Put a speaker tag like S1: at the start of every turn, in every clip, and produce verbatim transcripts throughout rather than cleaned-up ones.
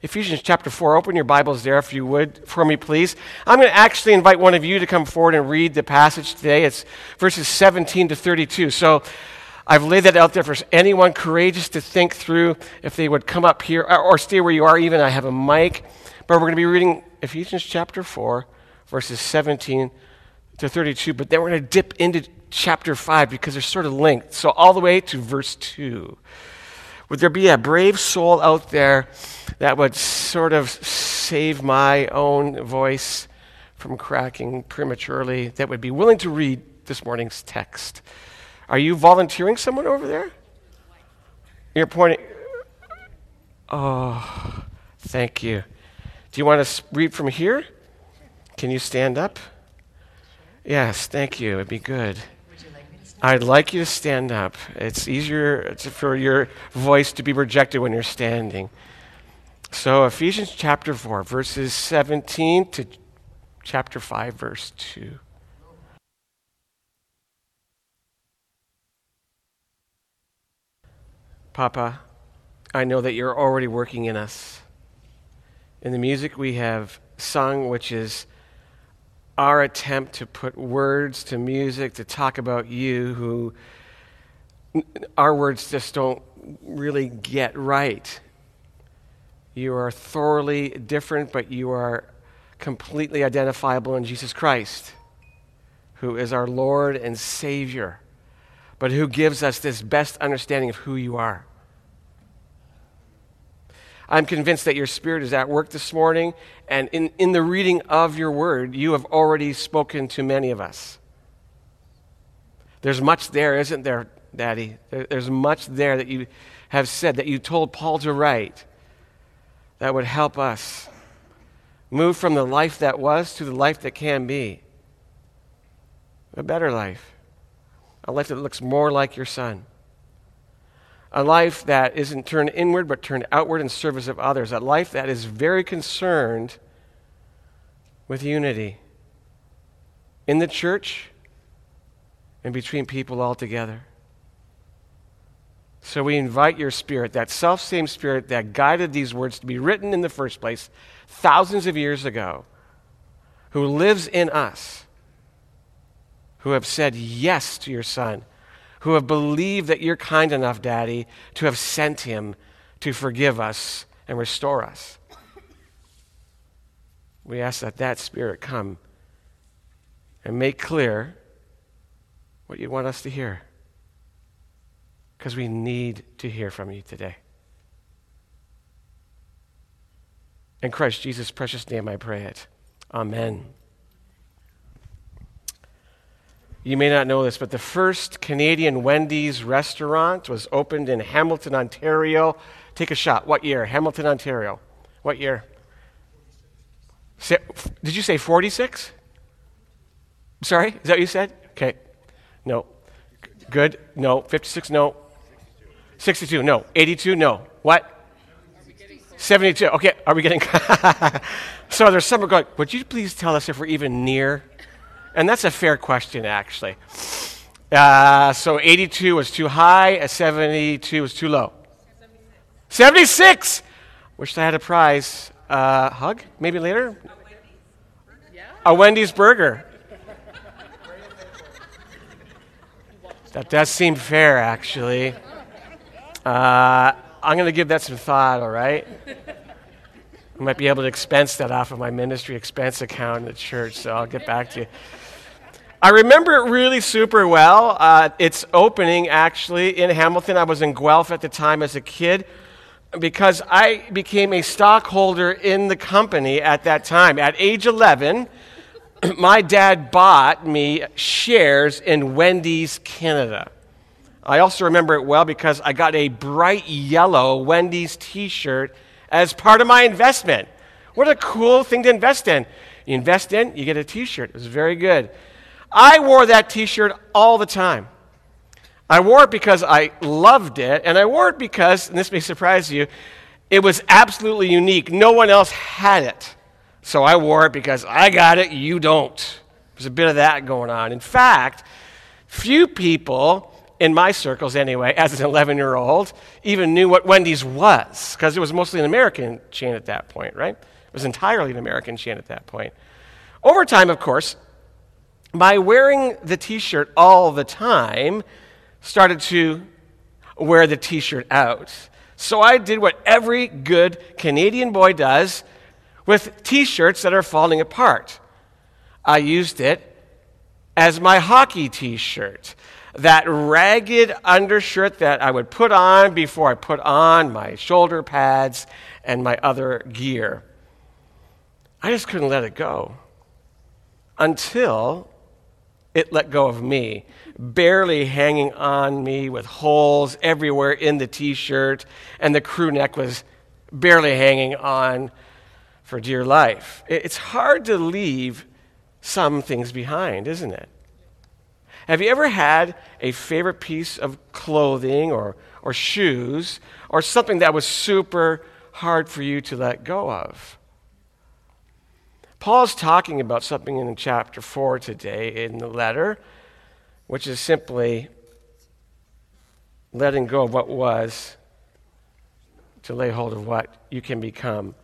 S1: Ephesians chapter four. Open your Bibles there if you would for me, please. I'm going to actually invite one of you to come forward and read the passage today. It's verses seventeen to thirty-two. So I've laid that out there for anyone courageous to think through if they would come up here or, or stay where you are even. I have a mic. But we're going to be reading Ephesians chapter four, verses seventeen to thirty-two. But then we're going to dip into chapter five because they're sort of linked. So all the way to verse two. Would there be a brave soul out there that would sort of save my own voice from cracking prematurely, that would be willing to read this morning's text? Are you volunteering someone over there? You're pointing. Oh, thank you. Do you want to read from here? Can you stand up? Yes, thank you. It'd be good. I'd like you to stand up. It's easier for your voice to be projected when you're standing. So Ephesians chapter four, verses seventeen to chapter five, verse two. Papa, I know that you're already working in us. In the music we have sung, which is our attempt to put words to music, to talk about you, who our words just don't really get right. You are thoroughly different, but you are completely identifiable in Jesus Christ, who is our Lord and Savior, but who gives us this best understanding of who you are. I'm convinced that your Spirit is at work this morning, and in, in the reading of your word, you have already spoken to many of us. There's much there, isn't there, Daddy? There, there's much there that you have said, that you told Paul to write, that would help us move from the life that was to the life that can be. A better life. A life that looks more like your Son. A life that isn't turned inward but turned outward in service of others. A life that is very concerned with unity in the church and between people altogether. So we invite your Spirit, that self-same Spirit that guided these words to be written in the first place thousands of years ago, who lives in us, who have said yes to your Son, who have believed that you're kind enough, Daddy, to have sent him to forgive us and restore us. We ask that that Spirit come and make clear what you want us to hear, because we need to hear from you today. In Christ Jesus' precious name I pray it. Amen. You may not know this, but the first Canadian Wendy's restaurant was opened in Hamilton, Ontario. Take a shot. What year? Hamilton, Ontario. What year? Did you say forty-six? Sorry? Is that what you said? Okay. No. Good. No. fifty-six? No. sixty-two? No. eighty-two? No. What? seventy-two. Okay. Are we getting... So there's someone going, would you please tell us if we're even near... And that's a fair question, actually. Uh, so eighty-two was too high, seventy-two was too low. seventy-six! Wish I had a prize. Uh, hug? Maybe later? A Wendy's, yeah. A Wendy's burger. That does seem fair, actually. Uh, I'm going to give that some thought, all right? I might be able to expense that off of my ministry expense account in the church, so I'll get back to you. I remember it really super well. Uh, it's opening, actually, in Hamilton. I was in Guelph at the time as a kid because I became a stockholder in the company at that time. At age eleven, my dad bought me shares in Wendy's Canada. I also remember it well because I got a bright yellow Wendy's t-shirt as part of my investment. What a cool thing to invest in. You invest in, you get a t-shirt. It was very good. I wore that t-shirt all the time. I wore it because I loved it, and I wore it because, and this may surprise you, it was absolutely unique. No one else had it. So I wore it because I got it, you don't. There's a bit of that going on. In fact, few people in my circles anyway, as an eleven-year-old, even knew what Wendy's was, because it was mostly an American chain at that point, right? It was entirely an American chain at that point. Over time, of course, by wearing the T-shirt all the time, started to wear the T-shirt out. So I did what every good Canadian boy does with T-shirts that are falling apart. I used it as my hockey T-shirt, that ragged undershirt that I would put on before I put on my shoulder pads and my other gear. I just couldn't let it go until it let go of me, barely hanging on me with holes everywhere in the T-shirt, and the crew neck was barely hanging on for dear life. It's hard to leave some things behind, isn't it? Have you ever had a favorite piece of clothing or, or shoes or something that was super hard for you to let go of? Paul's talking about something in chapter four today in the letter, which is simply letting go of what was to lay hold of what you can become.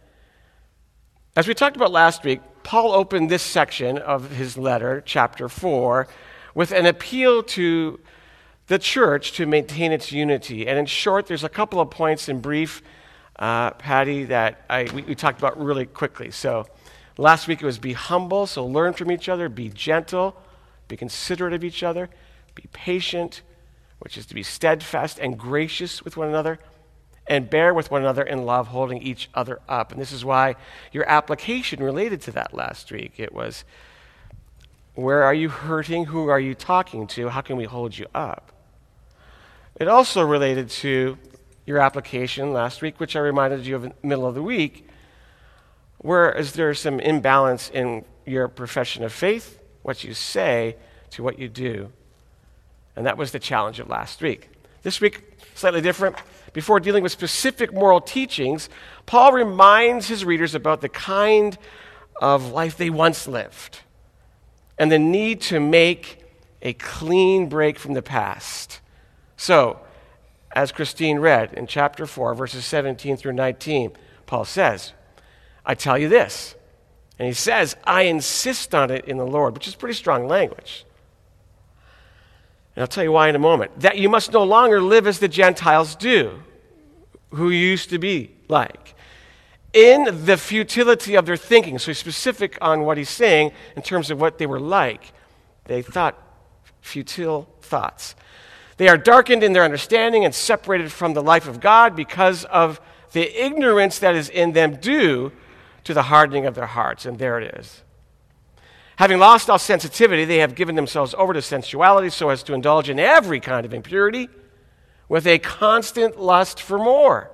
S1: As we talked about last week, Paul opened this section of his letter, chapter four, with an appeal to the church to maintain its unity. And in short, there's a couple of points in brief, uh, Patty, that I, we, we talked about really quickly. So last week it was be humble, so learn from each other, be gentle, be considerate of each other, be patient, which is to be steadfast and gracious with one another, and bear with one another in love, holding each other up. And this is why your application related to that last week. It was, where are you hurting? Who are you talking to? How can we hold you up? It also related to your application last week, which I reminded you of in the middle of the week, where is there some imbalance in your profession of faith, what you say, to what you do. And that was the challenge of last week. This week, slightly different. Before dealing with specific moral teachings, Paul reminds his readers about the kind of life they once lived and the need to make a clean break from the past. So, as Christine read in chapter four, verses seventeen through nineteen, Paul says, I tell you this, and he says, I insist on it in the Lord, which is pretty strong language. And I'll tell you why in a moment. That you must no longer live as the Gentiles do, who used to be like, in the futility of their thinking. So he's specific on what he's saying in terms of what they were like. They thought futile thoughts. They are darkened in their understanding and separated from the life of God because of the ignorance that is in them due to the hardening of their hearts. And there it is. Having lost all sensitivity, they have given themselves over to sensuality so as to indulge in every kind of impurity with a constant lust for more.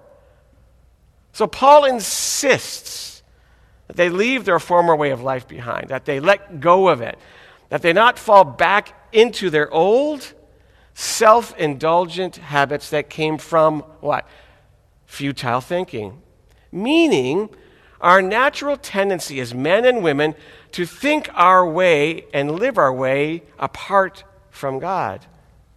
S1: So Paul insists that they leave their former way of life behind, that they let go of it, that they not fall back into their old self-indulgent habits that came from what? Futile thinking. Meaning, our natural tendency as men and women to think our way and live our way apart from God,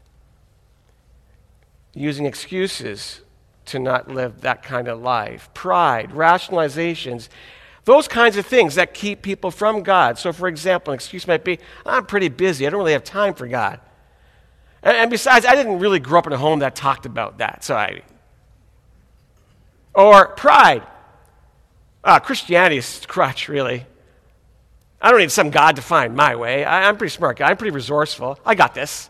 S1: using excuses to not live that kind of life, pride, rationalizations, those kinds of things that keep people from God. So, for example, an excuse might be, I'm pretty busy, I don't really have time for God. And, and besides, I didn't really grow up in a home that talked about that. So I, or pride. Uh, Christianity is crutch, really. I don't need some God to find my way. I, I'm a pretty smart guy. I'm pretty resourceful. I got this.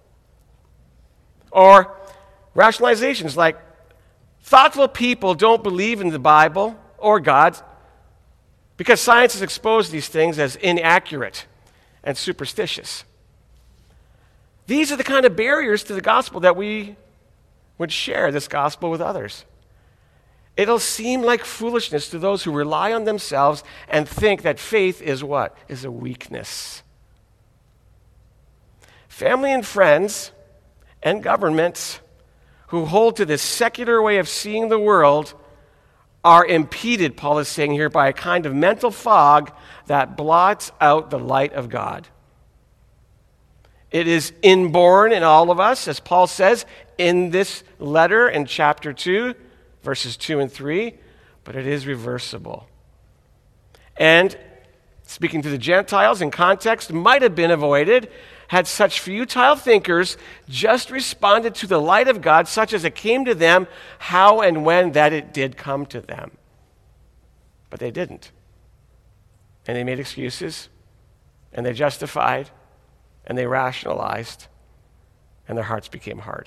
S1: Or rationalizations like, thoughtful people don't believe in the Bible or God because science has exposed these things as inaccurate and superstitious. These are the kind of barriers to the gospel that we would share this gospel with others. It'll seem like foolishness to those who rely on themselves and think that faith is what? Is a weakness. Family and friends and governments who hold to this secular way of seeing the world are impeded, Paul is saying here, by a kind of mental fog that blots out the light of God. It is inborn in all of us, as Paul says in this letter in chapter two, verses two and three, but it is reversible. And speaking to the Gentiles in context, might have been avoided had such futile thinkers just responded to the light of God, such as it came to them, how and when that it did come to them. But they didn't. And they made excuses, and they justified, and they rationalized, and their hearts became hard.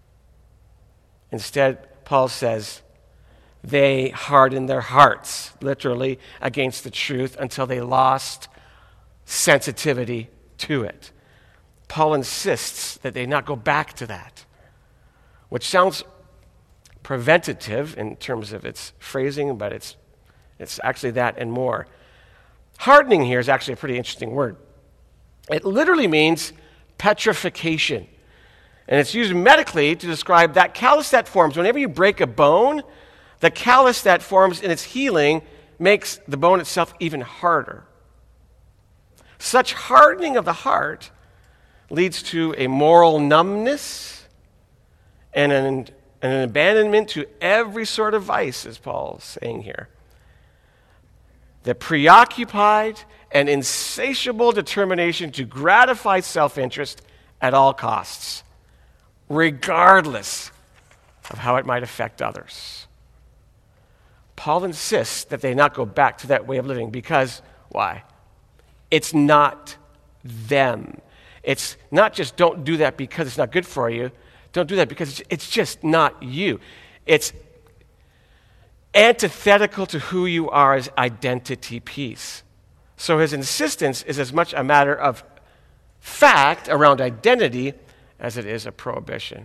S1: Instead, Paul says, they hardened their hearts, literally, against the truth until they lost sensitivity to it. Paul insists that they not go back to that, which sounds preventative in terms of its phrasing, but it's, it's actually that and more. Hardening here is actually a pretty interesting word. It literally means petrification. And it's used medically to describe that callus that forms. Whenever you break a bone, the callus that forms in its healing makes the bone itself even harder. Such hardening of the heart leads to a moral numbness and an, an abandonment to every sort of vice, as Paul's saying here. The preoccupied and insatiable determination to gratify self-interest at all costs, regardless of how it might affect others. Paul insists that they not go back to that way of living because, why? It's not them. It's not just don't do that because it's not good for you. Don't do that because it's just not you. It's antithetical to who you are as identity piece. So his insistence is as much a matter of fact around identity as it is a prohibition.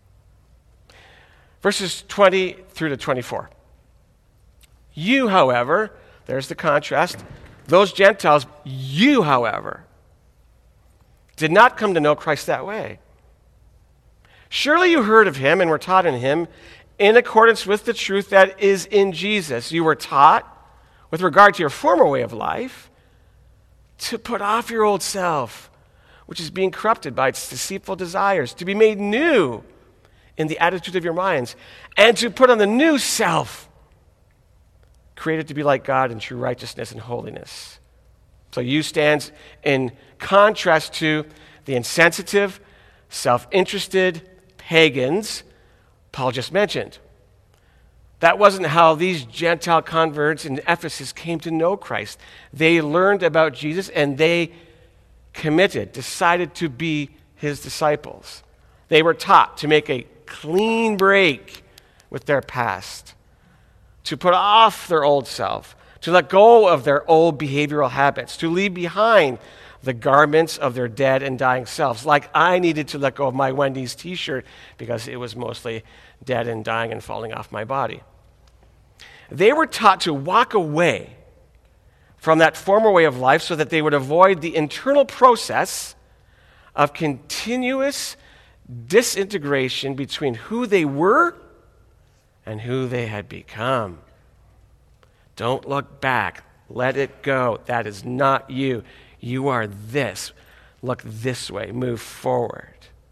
S1: Verses twenty through to twenty-four. You, however, there's the contrast, those Gentiles, you, however, did not come to know Christ that way. Surely you heard of him and were taught in him in accordance with the truth that is in Jesus. You were taught, with regard to your former way of life, to put off your old self, which is being corrupted by its deceitful desires, to be made new in the attitude of your minds, and to put on the new self, created to be like God in true righteousness and holiness. So you stands in contrast to the insensitive, self-interested pagans Paul just mentioned. That wasn't how these Gentile converts in Ephesus came to know Christ. They learned about Jesus and they committed, decided to be his disciples. They were taught to make a clean break with their past, to put off their old self, to let go of their old behavioral habits, to leave behind the garments of their dead and dying selves, like I needed to let go of my Wendy's t-shirt because it was mostly dead and dying and falling off my body. They were taught to walk away from that former way of life so that they would avoid the internal process of continuous disintegration between who they were and who they had become. Don't look back. Let it go. That is not you. You are this. Look this way. Move forward.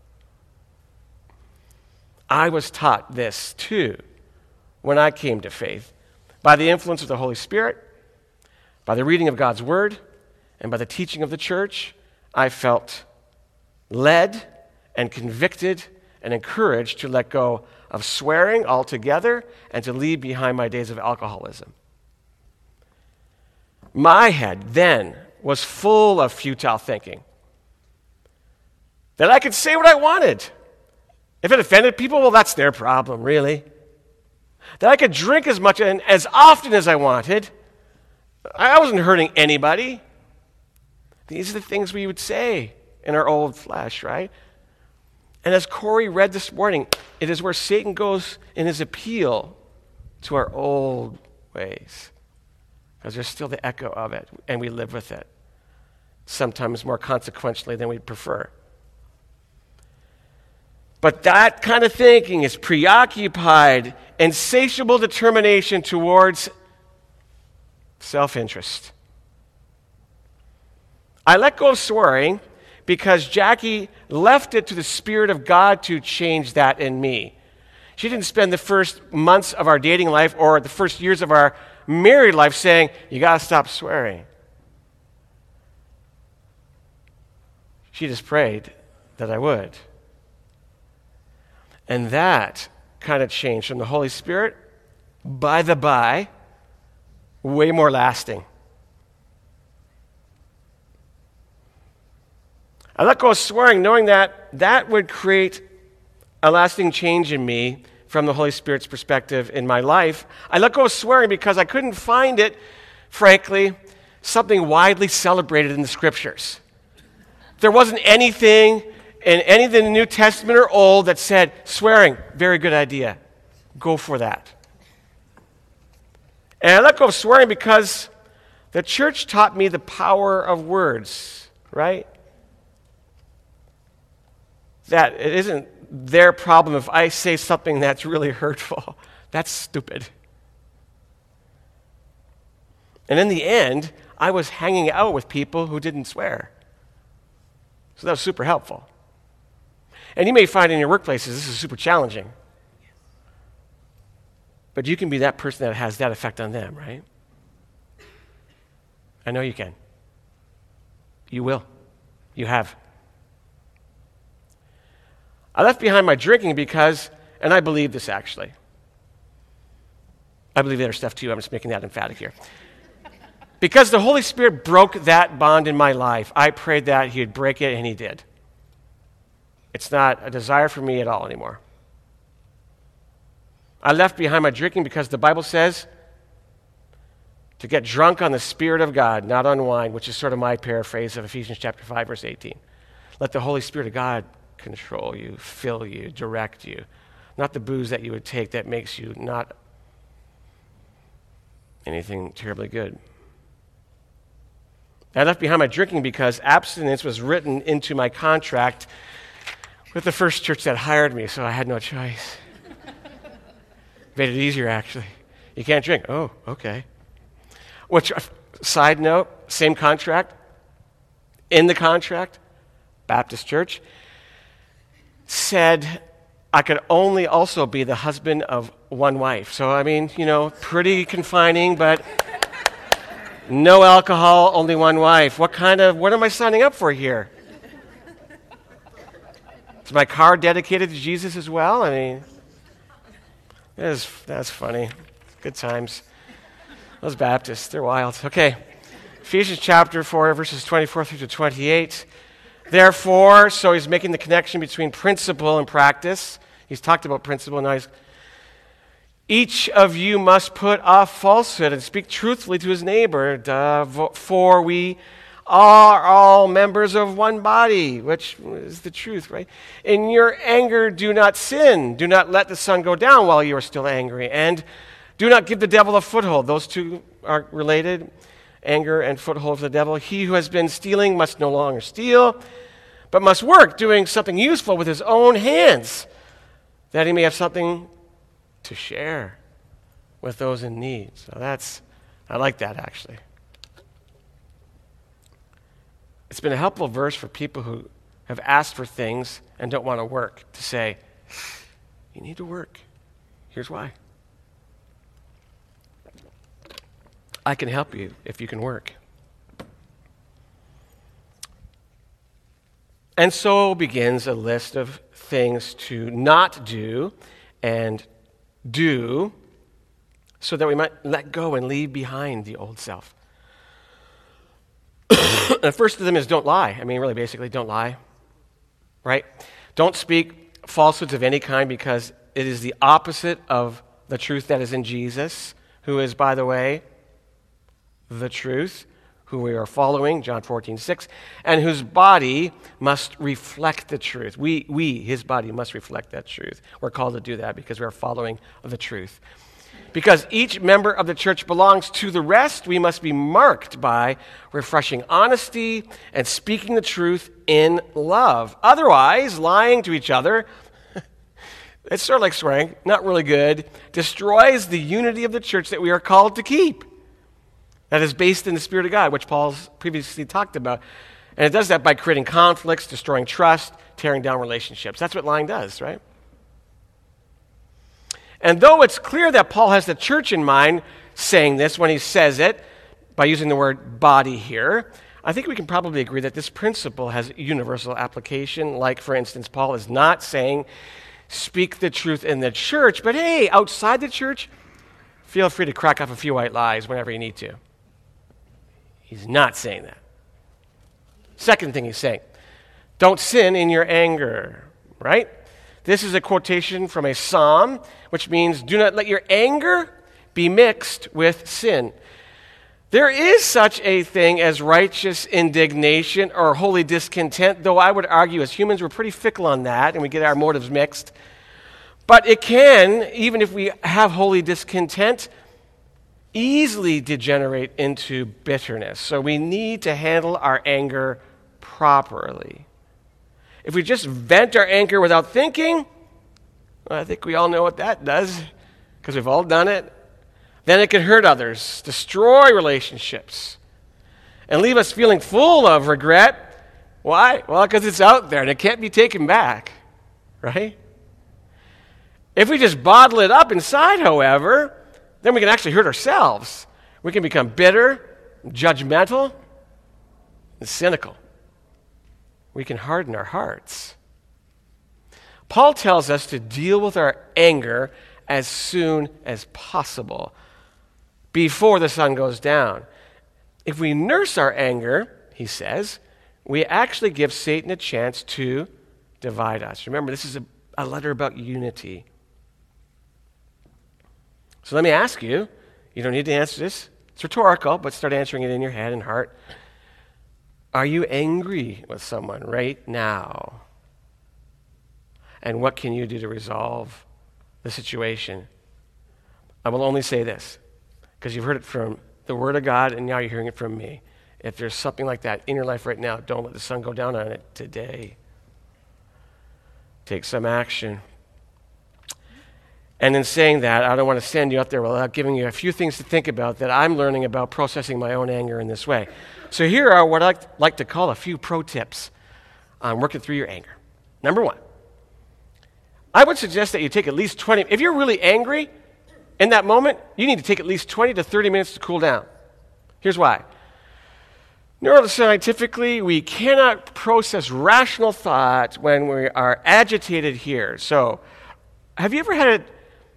S1: I was taught this too when I came to faith by the influence of the Holy Spirit, by the reading of God's Word, and by the teaching of the church. I felt led and convicted and encouraged to let go of swearing altogether and to leave behind my days of alcoholism. My head then was full of futile thinking. That I could say what I wanted. If it offended people, well, that's their problem, really. That I could drink as much and as often as I wanted. I wasn't hurting anybody. These are the things we would say in our old flesh, right? And as Corey read this morning, it is where Satan goes in his appeal to our old ways. Because there's still the echo of it, and we live with it, sometimes more consequentially than we prefer. But that kind of thinking is preoccupied, insatiable determination towards self-interest. I let go of swearing because Jackie left it to the Spirit of God to change that in me. She didn't spend the first months of our dating life or the first years of our married life saying, you got to stop swearing. She just prayed that I would. And that kind of changed from the Holy Spirit, by the by, way more lasting. I let go of swearing, knowing that that would create a lasting change in me from the Holy Spirit's perspective in my life. I let go of swearing because I couldn't find it, frankly, something widely celebrated in the Scriptures. There wasn't anything in any of the New Testament or Old that said, swearing, very good idea. Go for that. And I let go of swearing because the church taught me the power of words, right? That it isn't their problem if I say something that's really hurtful. That's stupid. And in the end, I was hanging out with people who didn't swear. So that was super helpful. And you may find in your workplaces this is super challenging. But you can be that person that has that effect on them, right? I know you can. You will. You have. I left behind my drinking because, and I believe this actually. I believe the other stuff too. I'm just making that emphatic here. Because the Holy Spirit broke that bond in my life, I prayed that He would break it, and He did. It's not a desire for me at all anymore. I left behind my drinking because the Bible says to get drunk on the Spirit of God, not on wine, which is sort of my paraphrase of Ephesians chapter five, verse eighteen. Let the Holy Spirit of God control you, fill you, direct you. Not the booze that you would take that makes you not anything terribly good. I left behind my drinking because abstinence was written into my contract with the first church that hired me, so I had no choice. Made it easier, actually. You can't drink. Oh, okay. Which, side note, same contract. In the contract, Baptist church, said I could only also be the husband of one wife. So, I mean, you know, pretty confining, but no alcohol, only one wife. What kind of, what am I signing up for here? Is my car dedicated to Jesus as well? I mean, that is, that's funny. Good times. Those Baptists, they're wild. Okay. Ephesians chapter four, verses twenty-four through to twenty-eight. Therefore, so he's making the connection between principle and practice. He's talked about principle, now he's each of you must put off falsehood and speak truthfully to his neighbor, for we are all members of one body, which is the truth, right? In your anger, do not sin. Do not let the sun go down while you are still angry. And do not give the devil a foothold. Those two are related, anger and foothold for the devil. He who has been stealing must no longer steal, but must work, doing something useful with his own hands, that he may have something to share with those in need. So that's, I like that actually. It's been a helpful verse for people who have asked for things and don't want to work, to say, you need to work. Here's why. I can help you if you can work. And so begins a list of things to not do and do so that we might let go and leave behind the old self. The first of them is don't lie. I mean, really, basically, don't lie, right? Don't speak falsehoods of any kind because it is the opposite of the truth that is in Jesus, who is, by the way, the truth, who we are following, John fourteen six, and whose body must reflect the truth. We, we, his body must reflect that truth. We're called to do that because we are following the truth. Because each member of the church belongs to the rest, we must be marked by refreshing honesty and speaking the truth in love. Otherwise, lying to each other, it's sort of like swearing, not really good, destroys the unity of the church that we are called to keep. That is based in the Spirit of God, which Paul's previously talked about. And it does that by creating conflicts, destroying trust, tearing down relationships. That's what lying does, right? And though it's clear that Paul has the church in mind saying this when he says it, by using the word body here, I think we can probably agree that this principle has universal application. Like, for instance, Paul is not saying, speak the truth in the church, but hey, outside the church, feel free to crack up a few white lies whenever you need to. He's not saying that. Second thing he's saying, don't sin in your anger, right? This is a quotation from a psalm, which means, do not let your anger be mixed with sin. There is such a thing as righteous indignation or holy discontent, though I would argue as humans we're pretty fickle on that and we get our motives mixed. But it can, even if we have holy discontent, easily degenerate into bitterness. So we need to handle our anger properly. If we just vent our anger without thinking, well, I think we all know what that does, because we've all done it. Then it can hurt others, destroy relationships, and leave us feeling full of regret. Why? Well, because it's out there and it can't be taken back, right? If we just bottle it up inside, however, then we can actually hurt ourselves. We can become bitter, judgmental, and cynical. We can harden our hearts. Paul tells us to deal with our anger as soon as possible, before the sun goes down. If we nurse our anger, he says, we actually give Satan a chance to divide us. Remember, this is a, a letter about unity. So let me ask you, you don't need to answer this, it's rhetorical, but start answering it in your head and heart. Are you angry with someone right now? And what can you do to resolve the situation? I will only say this, because you've heard it from the Word of God, and now you're hearing it from me. If there's something like that in your life right now, don't let the sun go down on it today. Take some action. And in saying that, I don't want to send you out there without giving you a few things to think about that I'm learning about processing my own anger in this way. So here are what I like to call a few pro tips on working through your anger. Number one, I would suggest that you take at least twenty, if you're really angry in that moment, you need to take at least twenty to thirty minutes to cool down. Here's why. Neuroscientifically, we cannot process rational thought when we are agitated here. So, have you ever had a,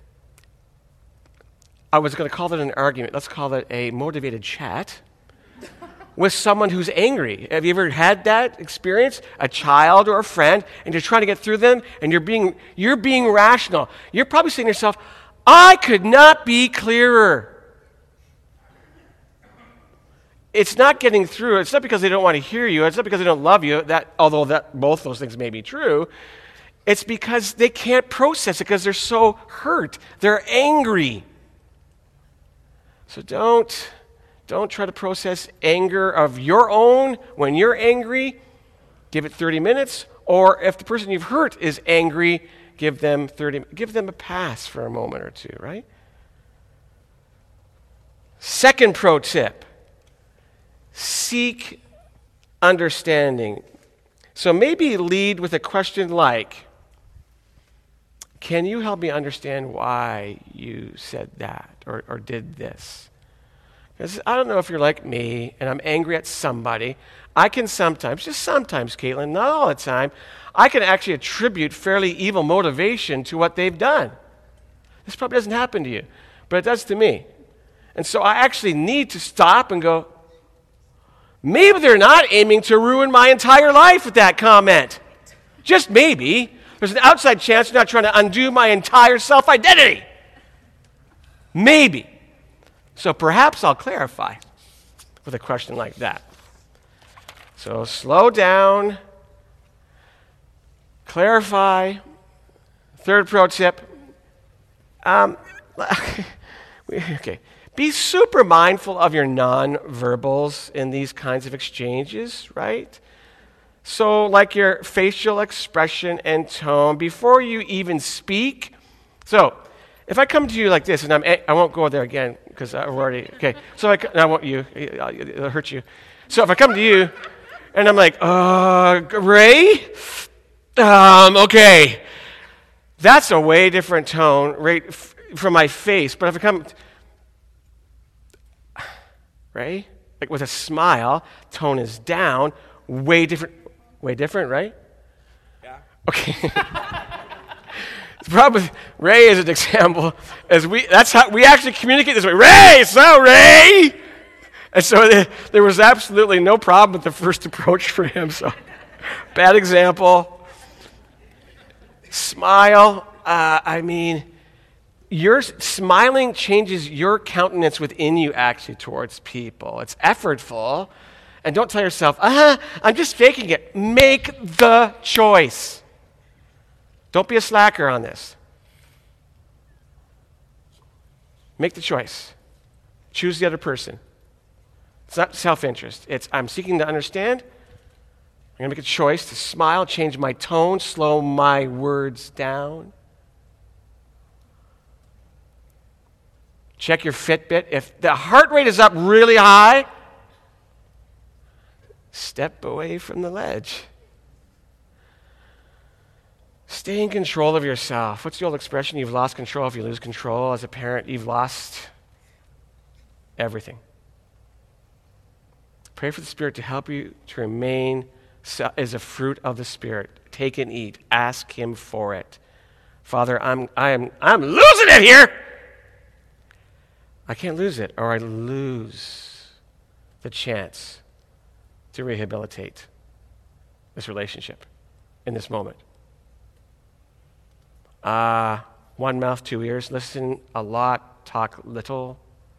S1: I was going to call that an argument, let's call it a motivated chat with someone who's angry? Have you ever had that experience? A child or a friend, and you're trying to get through them, and you're being you're being rational. You're probably saying to yourself, I could not be clearer. It's not getting through. It's not because they don't want to hear you. It's not because they don't love you, that, although that, both those things may be true. It's because they can't process it because they're so hurt. They're angry. So don't... Don't try to process anger of your own when you're angry. Give it thirty minutes. Or if the person you've hurt is angry, give them thirty. Give them a pass for a moment or two, right? Second pro tip: seek understanding. So maybe lead with a question like, "Can you help me understand why you said that or, or did this?" Because I don't know if you're like me and I'm angry at somebody. I can sometimes, just sometimes, Caitlin, not all the time, I can actually attribute fairly evil motivation to what they've done. This probably doesn't happen to you, but it does to me. And so I actually need to stop and go, maybe they're not aiming to ruin my entire life with that comment. Just maybe. There's an outside chance they're not trying to undo my entire self-identity. Maybe. So perhaps I'll clarify with a question like that. So slow down, clarify. Third pro tip, um, okay, be super mindful of your non-verbals in these kinds of exchanges, right? So like your facial expression and tone before you even speak. So if I come to you like this, and I'm, I won't go there again because I've already, okay. So I, I won't you, it'll hurt you. So if I come to you, And I'm like, uh, Ray? Um, okay. That's a way different tone right f- from my face. But if I come, Ray? Like with a smile, tone is down, way different, way different, right?
S2: Yeah.
S1: Okay. The problem with Ray as an example is we, that's how we actually communicate this way. Ray, so Ray! And so there, there was absolutely no problem with the first approach for him. So bad example. Smile. Uh, I mean, your smiling changes your countenance within you actually towards people. It's effortful. And don't tell yourself, uh-huh, I'm just faking it. Make the choice. Don't be a slacker on this. Make the choice. Choose the other person. It's not self-interest. It's I'm seeking to understand. I'm going to make a choice to smile, change my tone, slow my words down. Check your Fitbit. If the heart rate is up really high, step away from the ledge. Stay in control of yourself. What's the old expression? You've lost control. If you lose control as a parent, you've lost everything. Pray for the Spirit to help you to remain as a fruit of the Spirit. Take and eat. Ask Him for it. Father, I'm, I'm, I'm losing it here. I can't lose it, or I lose the chance to rehabilitate this relationship in this moment. Uh, one mouth, two ears. Listen a lot, talk little.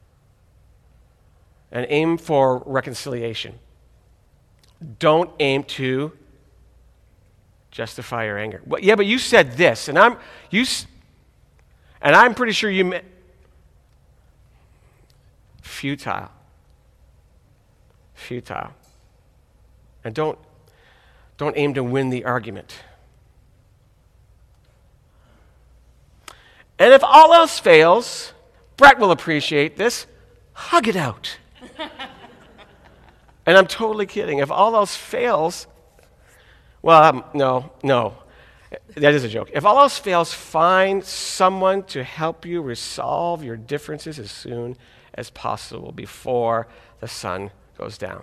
S1: And aim for reconciliation. Don't aim to justify your anger. Well, yeah, but you said this, and I'm you, and I'm pretty sure you meant futile. Futile. And don't don't aim to win the argument. And if all else fails, Brett will appreciate this, hug it out. And I'm totally kidding. If all else fails, well, um, no, no. That is a joke. If all else fails, find someone to help you resolve your differences as soon as possible before the sun goes down.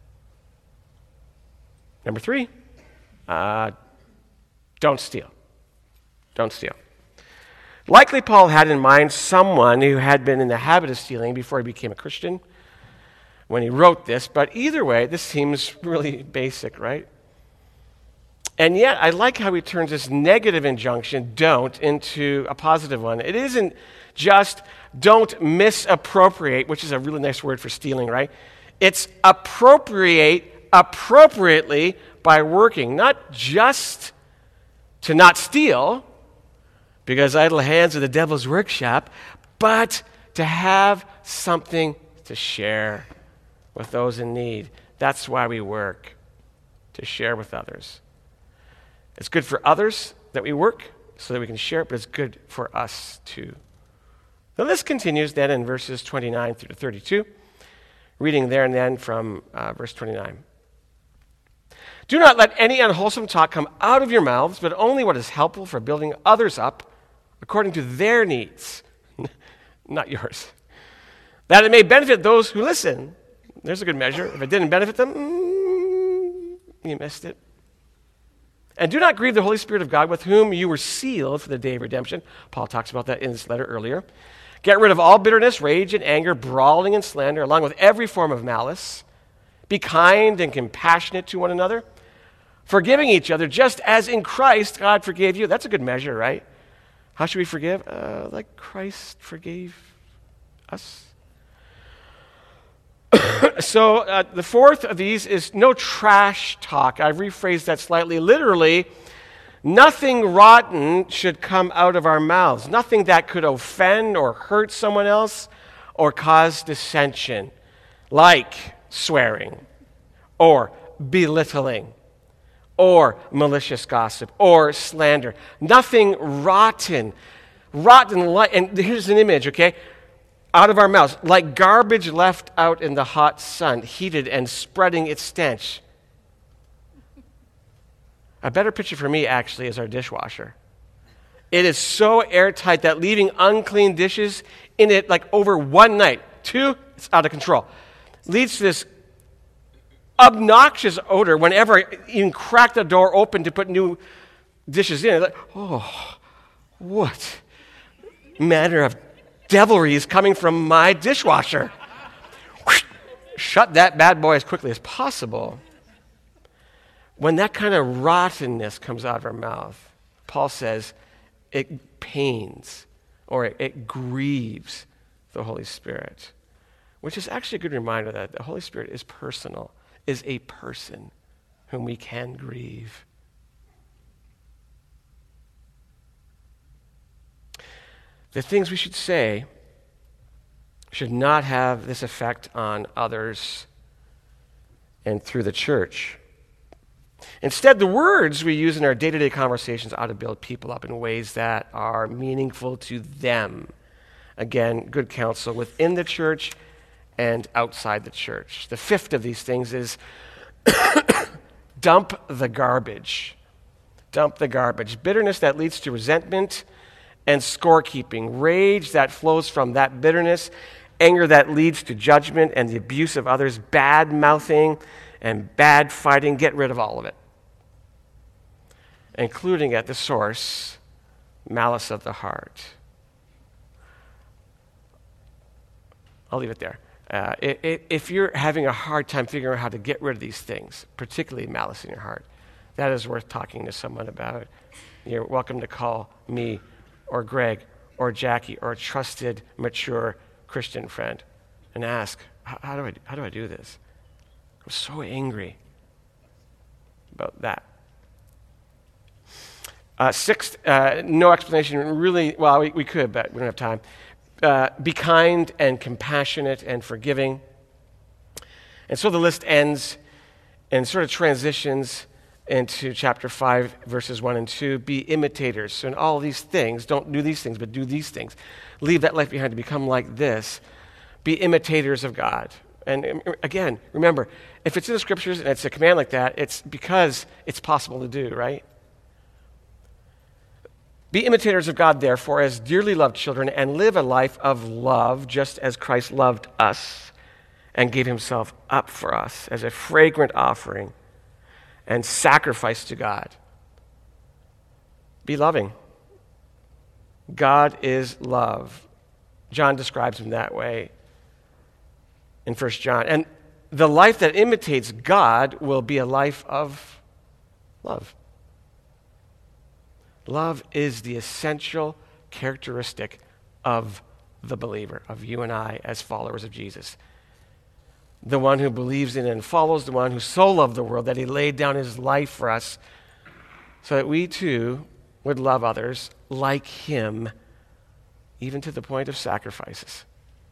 S1: Number three, uh, don't steal. Don't steal. Likely Paul had in mind someone who had been in the habit of stealing before he became a Christian when he wrote this, but either way, this seems really basic, right? And yet, I like how he turns this negative injunction, don't, into a positive one. It isn't just don't misappropriate, which is a really nice word for stealing, right? It's appropriate appropriately by working, not just to not steal, because idle hands are the devil's workshop, but to have something to share with those in need. That's why we work, to share with others. It's good for others that we work so that we can share it, but it's good for us too. The list continues then in verses twenty-nine through to thirty-two, reading there and then from uh, verse twenty-nine. Do not let any unwholesome talk come out of your mouths, but only what is helpful for building others up according to their needs, not yours, that it may benefit those who listen. There's a good measure. If it didn't benefit them, mm, you missed it. And do not grieve the Holy Spirit of God, with whom you were sealed for the day of redemption. Paul talks about that in this letter earlier. Get rid of all bitterness, rage, and anger, brawling and slander, along with every form of malice. Be kind and compassionate to one another, forgiving each other, just as in Christ God forgave you. That's a good measure, right? How should we forgive? Uh, like Christ forgave us. So uh, the fourth of these is no trash talk. I've rephrased that slightly. Literally, nothing rotten should come out of our mouths. Nothing that could offend or hurt someone else or cause dissension, like swearing or belittling or malicious gossip or slander. Nothing rotten. Rotten, like, and here's an image, okay? Out of our mouths, like garbage left out in the hot sun, heated and spreading its stench. A better picture for me, actually, is our dishwasher. It is so airtight that leaving unclean dishes in it like over one night, two, it's out of control, leads to this obnoxious odor whenever I even crack the door open to put new dishes in. Like, oh, what manner of devilry is coming from my dishwasher? Shut that bad boy as quickly as possible. When that kind of rottenness comes out of our mouth, Paul says it pains or it, it grieves the Holy Spirit, which is actually a good reminder that the Holy Spirit is personal, is a person whom we can grieve. The things we should say should not have this effect on others and through the church. Instead, the words we use in our day-to-day conversations ought to build people up in ways that are meaningful to them. Again, good counsel within the church and outside the church. The fifth of these things is dump the garbage. Dump the garbage. Bitterness that leads to resentment and scorekeeping. Rage that flows from that bitterness. Anger that leads to judgment and the abuse of others. Bad-mouthing and bad fighting. Get rid of all of it, including at the source, malice of the heart. I'll leave it there. Uh, if you're having a hard time figuring out how to get rid of these things, particularly malice in your heart, that is worth talking to someone about. You're welcome to call me or Greg or Jackie or a trusted, mature Christian friend and ask, how do I, how do I do this? I'm so angry about that. Uh, sixth, uh, no explanation, really, well, we, we could, but we don't have time. Uh, be kind and compassionate and forgiving. And so the list ends and sort of transitions into chapter five, verses one and two. Be imitators. So in all these things, don't do these things, but do these things. Leave that life behind to become like this. Be imitators of God. And again, remember, if it's in the scriptures and it's a command like that, it's because it's possible to do, right? Be imitators of God, therefore, as dearly loved children, and live a life of love, just as Christ loved us and gave himself up for us as a fragrant offering and sacrifice to God. Be loving. God is love. John describes him that way in First John. And the life that imitates God will be a life of love. Love is the essential characteristic of the believer, of you and I as followers of Jesus. The one who believes in and follows, the one who so loved the world that he laid down his life for us so that we too would love others like him, even to the point of sacrifices.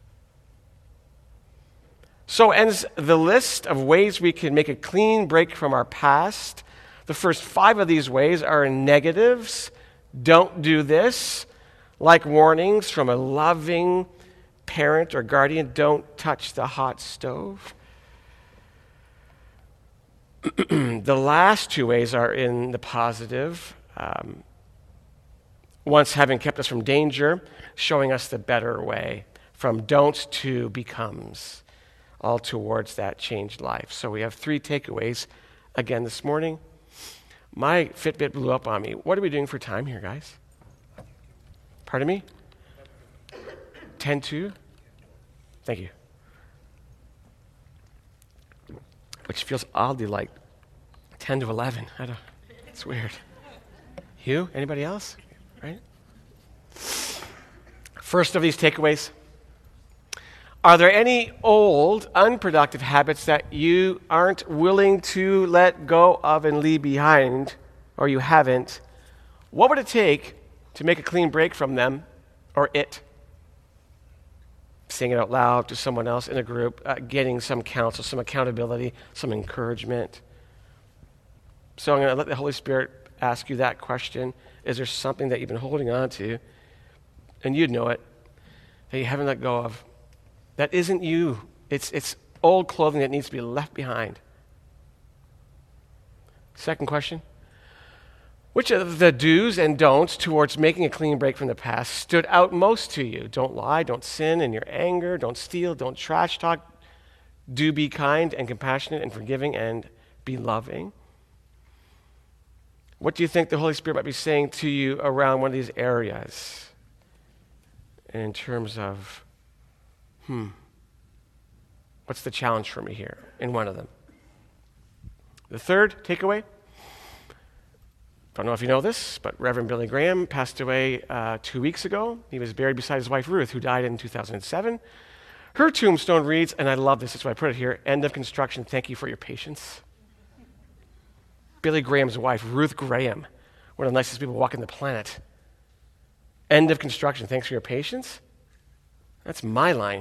S1: So ends the list of ways we can make a clean break from our past. The first five of these ways are negatives. Don't do this. Like warnings from a loving parent or guardian, don't touch the hot stove. The last two ways are in the positive. Um, once having kept us from danger, showing us the better way. From don'ts to becomes, all towards that changed life. So we have three takeaways again this morning. My Fitbit blew up on me. What are we doing for time here, guys? Pardon me? ten two? Thank you. Which feels oddly like ten to eleven. I don't, it's weird. Hugh, anybody else? Right? First of these takeaways. Are there any old, unproductive habits that you aren't willing to let go of and leave behind, or you haven't? What would it take to make a clean break from them or it? Saying it out loud to someone else in a group, uh, getting some counsel, some accountability, some encouragement. So I'm going to let the Holy Spirit ask you that question. Is there something that you've been holding on to, and you'd know it, that you haven't let go of? That isn't you. It's, it's old clothing that needs to be left behind. Second question. Which of the do's and don'ts towards making a clean break from the past stood out most to you? Don't lie, don't sin in your anger, don't steal, don't trash talk. Do be kind and compassionate and forgiving and be loving. What do you think the Holy Spirit might be saying to you around one of these areas in terms of, hmm, what's the challenge for me here in one of them? The third takeaway, don't know if you know this, but Reverend Billy Graham passed away uh, two weeks ago. He was buried beside his wife Ruth, who died in two thousand seven. Her tombstone reads, and I love this, that's why I put it here, end of construction, thank you for your patience. Billy Graham's wife, Ruth Graham, one of the nicest people walking the planet. End of construction, thanks for your patience. That's my line.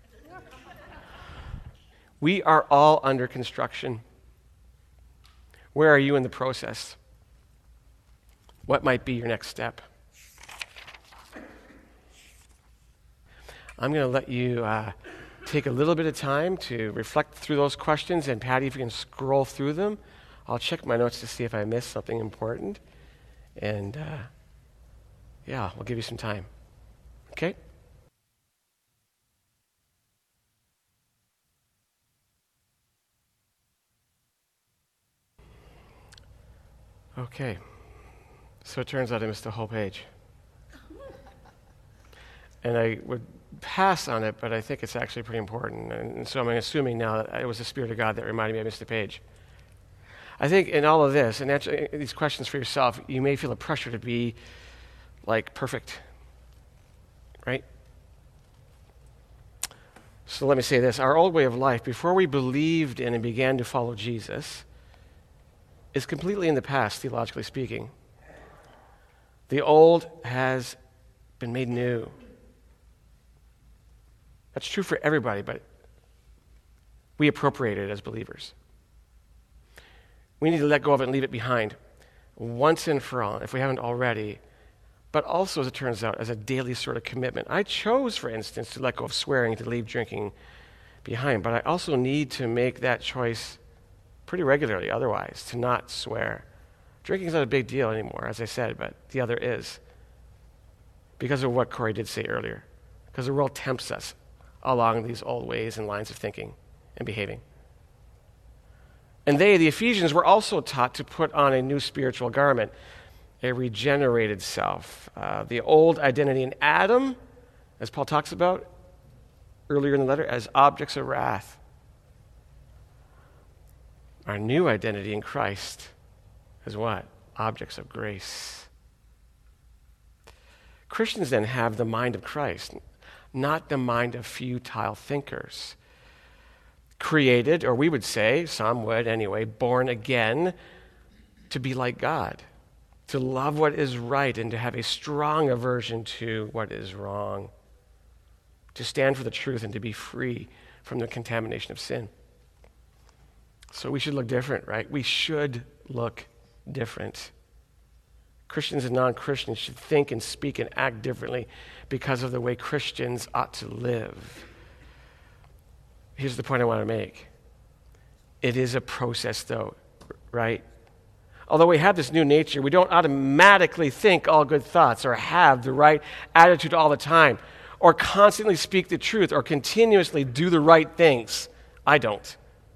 S1: We are all under construction. Where are you in the process? What might be your next step? I'm going to let you uh, take a little bit of time to reflect through those questions. And Patty, if you can scroll through them, I'll check my notes to see if I missed something important. And uh, yeah, we'll give you some time. Okay? Okay. So it turns out I missed the whole page. And I would pass on it, but I think it's actually pretty important. And so I'm assuming now that it was the Spirit of God that reminded me I missed the page. I think in all of this, and answering these questions for yourself, you may feel a pressure to be like perfect, right? So let me say this. Our old way of life, before we believed in and began to follow Jesus, is completely in the past, theologically speaking. The old has been made new. That's true for everybody, but we appropriate it as believers. We need to let go of it and leave it behind once and for all, if we haven't already, but also, as it turns out, as a daily sort of commitment. I chose, for instance, to let go of swearing, to leave drinking behind, but I also need to make that choice pretty regularly otherwise, to not swear. Drinking is not a big deal anymore, as I said, but the other is. Because of what Corey did say earlier. Because the world tempts us along these old ways and lines of thinking and behaving. And they, the Ephesians, were also taught to put on a new spiritual garment, a regenerated self. Uh, the old identity in Adam, as Paul talks about earlier in the letter, as objects of wrath. Our new identity in Christ as what? Objects of grace. Christians then have the mind of Christ, not the mind of futile thinkers. Created, or we would say, some would anyway, born again to be like God, to love what is right and to have a strong aversion to what is wrong, to stand for the truth and to be free from the contamination of sin. So we should look different, right? We should look different. Christians and non-Christians should think and speak and act differently because of the way Christians ought to live. Here's the point I want to make. It is a process, though, right? Although we have this new nature, we don't automatically think all good thoughts or have the right attitude all the time or constantly speak the truth or continuously do the right things. I don't.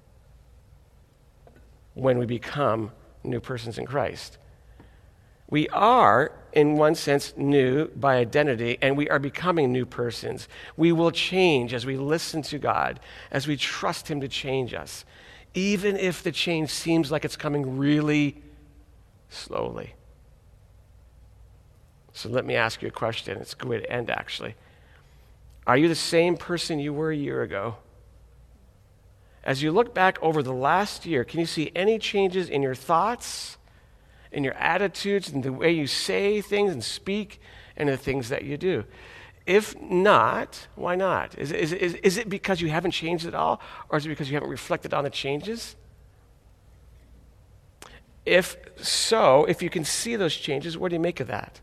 S1: When we become new persons in Christ. We are, in one sense, new by identity, and we are becoming new persons. We will change as we listen to God, as we trust Him to change us, even if the change seems like it's coming really slowly. So let me ask you a question. It's a good way to end, actually. Are you the same person you were a year ago? As you look back over the last year, can you see any changes in your thoughts, in your attitudes, in the way you say things and speak, and the things that you do? If not, why not? Is, is, is, is it because you haven't changed at all, or is it because you haven't reflected on the changes? If so, if you can see those changes, what do you make of that?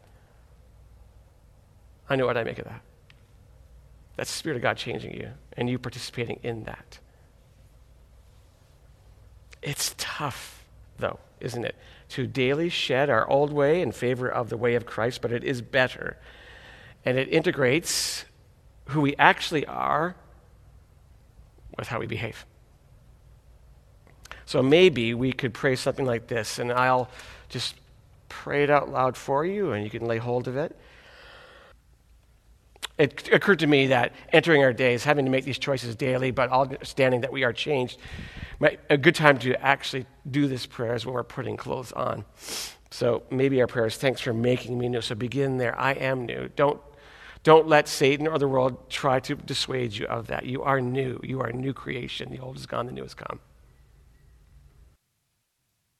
S1: I know what I make of that. That's the Spirit of God changing you, and you participating in that. It's tough, though. isn't it? To daily shed our old way in favor of the way of Christ, but it is better. And it integrates who we actually are with how we behave. So maybe we could pray something like this, and I'll just pray it out loud for you, and you can lay hold of it. It occurred to me that entering our days, having to make these choices daily, but understanding that we are changed, might, a good time to actually do this prayer is when we're putting clothes on. So maybe our prayer is, thanks for making me new. So begin there. I am new. Don't, don't let Satan or the world try to dissuade you of that. You are new. You are a new creation. The old is gone, the new has come.